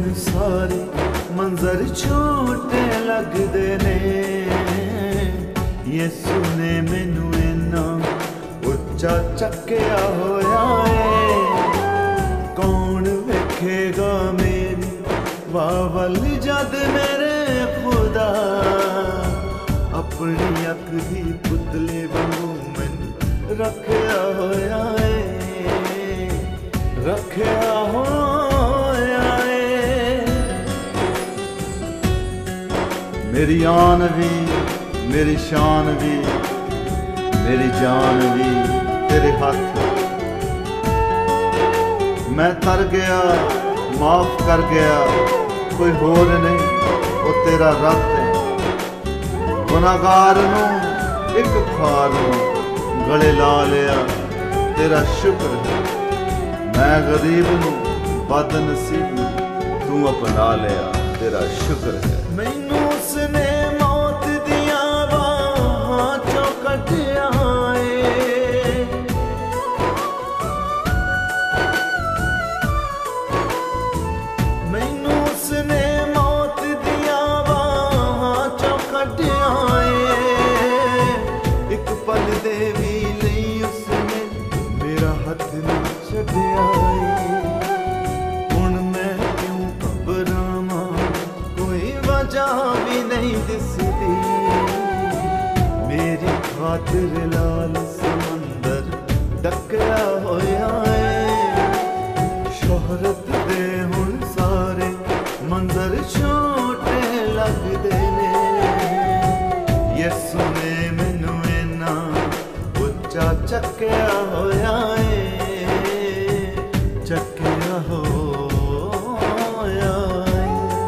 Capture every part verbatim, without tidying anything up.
सारे मंजर छोटे लगदे ने। यसू ने मैनू इन्ना उच्चा चक्या होया है, कौन वेखेगा मेरी वावल जद मेरे खुदा। अपनी अख दी पुतले वांगू मैनू रखया होया है, रखया होया है। मेरी आन भी मेरी शान भी मेरी जान भी तेरे हाथ। मैं तर गया माफ कर गया, कोई होर नहीं वो तेरा रब है। गुनाहगार नूं एक खार नूं गले ला लिया तेरा शुक्र है। मैं गरीब नूं बदनसीब नूं तू अपना लिया तेरा शुक्र है। मैनू उसने मौत दिया बाहां चों कढिया है, मैनू उसने मौत दिया बाहां चों कढिया है। एक पल दे भी नहीं उसने मेरा हथ नहीं छड्डिया है। हुण मैं क्यों घबरावां, कोई वजह भी नहीं दिसदी। मेरी खातिर लाल समंदर डकया होया है। शोहरत दे हुण सारे मंजर छोटे लगदे ने। यसू ने मैनू इन्ना उच्चा चक्या होया है, चक्या होया है।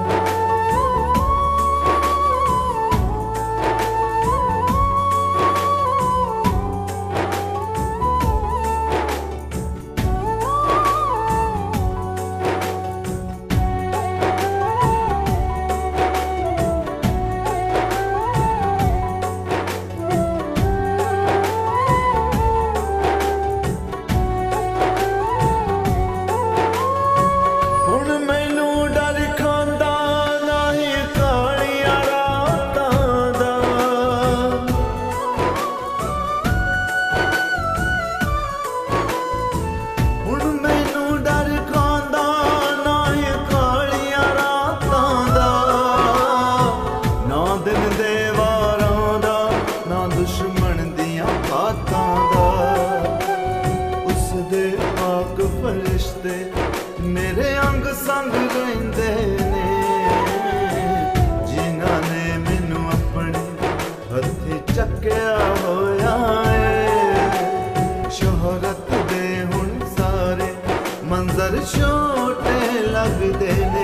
फरिश्ते मेरे अंग संग रहिंदे ने, जिन्हां ने मैनू अपने हत्थी चक्या होया है। शोहरत दे हुण सारे मंजर छोटे लगदे ने।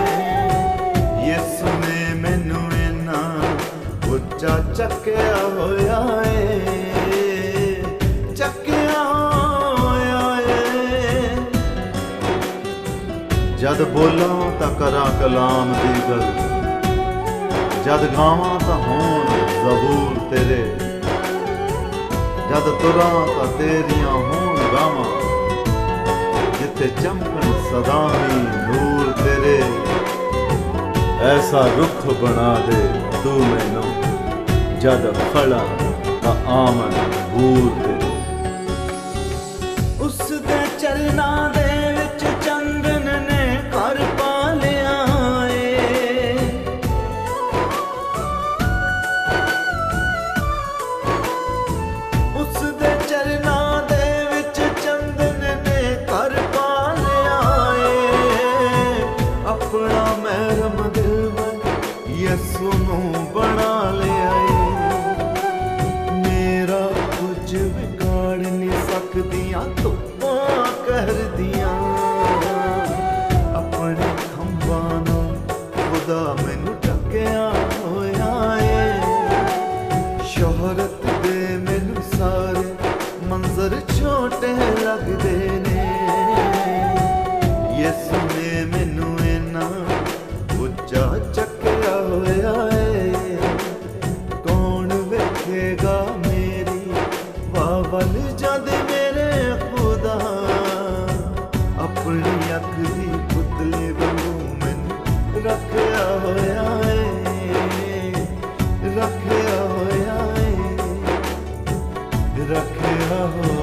यसू ने मैनू इन्ना उच्चा चक्या होया है, चक्या जद बोलां तां करां कलाम दी गल, जद गावां तां होण ज़बूर तेरे, जद तुरां तां तेरियां होण गावां, जिथे चमकण सदा ही नूर तेरे। ऐसा रुख बना दे तू मैनू, जद खड़ा तां आमन बूर तेरे। उस दे चरनां दे विच चंदन ने घर पा लिया है। उस दे चरनां दे विच चंदन ने घर पा लिया है। अपना महरम दिल में यसू नूं बना लिया है। मेरा कुछ बिगाड़ नहीं सकदियां धुप्पां करदियां। खुदा मैनू टक्या होया है। शोहरत दे मैनू सारे मंजर छोटे लगदे ने। यसू ने मैनू इन्ना उच्चा चक्या होया है। कौन वेखेगा मेरी वावल जद मेरे खुदा। अपनी अख दी पुतले वांगू मैनू हो